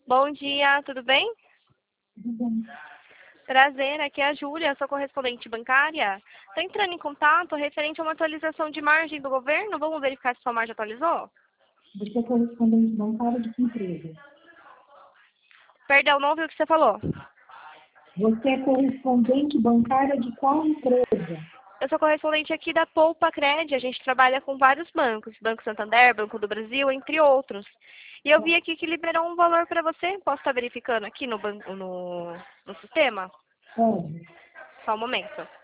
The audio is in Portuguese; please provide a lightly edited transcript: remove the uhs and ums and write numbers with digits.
Bom dia, tudo bem? Tudo bem. Prazer, aqui é a Júlia, sou correspondente bancária. Estou entrando em contato referente a uma atualização de margem do governo. Vamos verificar se sua margem atualizou? Você é correspondente bancário de que empresa? Perdão, não ouvi o que você falou. Você é correspondente bancária de qual empresa? Eu sou correspondente aqui da Poupa Cred. A gente trabalha com vários bancos, Banco Santander, Banco do Brasil, entre outros. E eu vi aqui que liberou um valor para você. Posso estar verificando aqui no sistema? Pode. Só um momento.